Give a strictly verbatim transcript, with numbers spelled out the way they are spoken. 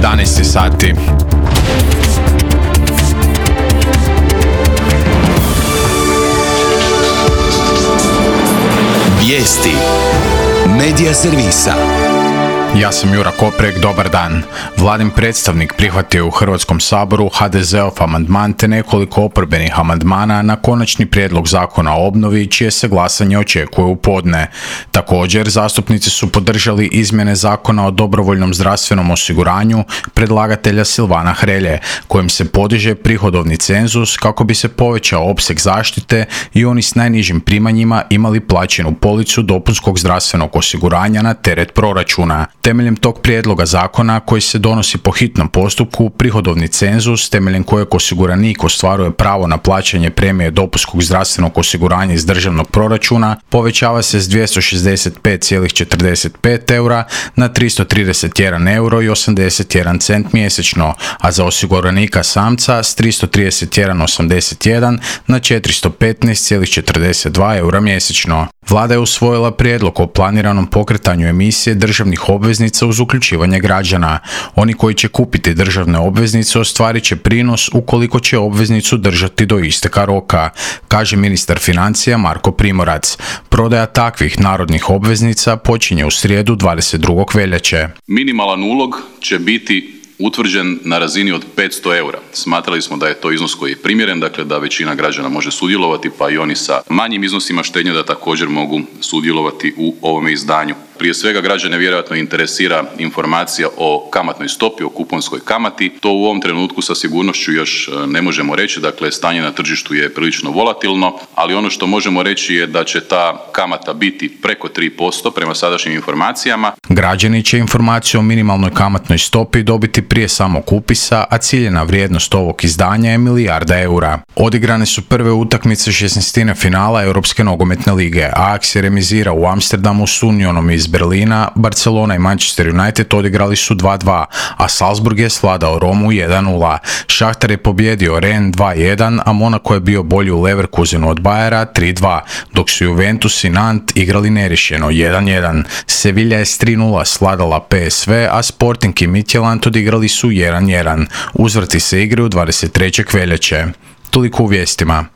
jedanaest sati. Vijesti Medija servisa. Ja sam Jura Koprek, dobar dan. Vladin predstavnik prihvatio u Hrvatskom saboru ha de zeov amandman te nekoliko oporbenih amandmana na konačni prijedlog zakona o obnovi, čije se glasanje očekuje u podne. Također, zastupnici su podržali izmjene zakona o dobrovoljnom zdravstvenom osiguranju predlagatelja Silvana Hrelje, kojim se podiže prihodovni cenzus kako bi se povećao opseg zaštite i oni s najnižim primanjima imali plaćenu policu dopunskog zdravstvenog osiguranja na teret proračuna. Temeljem tog prijedloga zakona, koji se donosi po hitnom postupku, prihodovni cenzus temeljem kojeg osiguranik ostvaruje pravo na plaćanje premije dopunskog zdravstvenog osiguranja iz državnog proračuna povećava se s dvjesto šezdeset pet zarez četrdeset pet eura na tristo trideset jedan euro i osamdeset jedan cent mjesečno, a za osiguranika samca s tristo trideset jedan zarez osamdeset jedan na četiristo petnaest zarez četrdeset dva eura mjesečno. Vlada je usvojila prijedlog o planiranom pokretanju emisije državnih obveznica uz uključivanje građana. Oni koji će kupiti državne obveznice ostvarit će prinos ukoliko će obveznicu držati do isteka roka, kaže ministar financija Marko Primorac. Prodaja takvih narodnih obveznica počinje u srijedu dvadeset drugog veljače. Minimalan ulog će biti utvrđen na razini od petsto eura. Smatrali smo da je to iznos koji je primjeren, dakle da većina građana može sudjelovati, pa i oni sa manjim iznosima štednje da također mogu sudjelovati u ovome izdanju. Prije svega građane vjerojatno interesira informacija o kamatnoj stopi, o kuponskoj kamati. To u ovom trenutku sa sigurnošću još ne možemo reći, dakle stanje na tržištu je prilično volatilno, ali ono što možemo reći je da će ta kamata biti preko tri posto prema sadašnjim informacijama. Građani će informaciju o minimalnoj kamatnoj stopi dobiti prije samog upisa, a ciljena vrijednost ovog izdanja je milijarda eura. Odigrane su prve utakmice šesnaestine finala Europske nogometne lige. Ajax je remizirao u Amsterdamu s Unionom iz Berlina, Barcelona i Manchester United odigrali su dva dva, a Salzburg je svladao Romu jedan nula. Šahtar je pobjedio Rennes dva jedan, a Monaco je bio bolji u Leverkusenu od Bayera tri dva, dok su Juventus i Nantes igrali neriješeno jedan jedan. Sevilla je s tri nula svladala pe es ve, a Sporting i Midtjylland odigrali su jedan jedan. Uzvrati se igre u dvadeset trećeg veljače. Toliko u vijestima.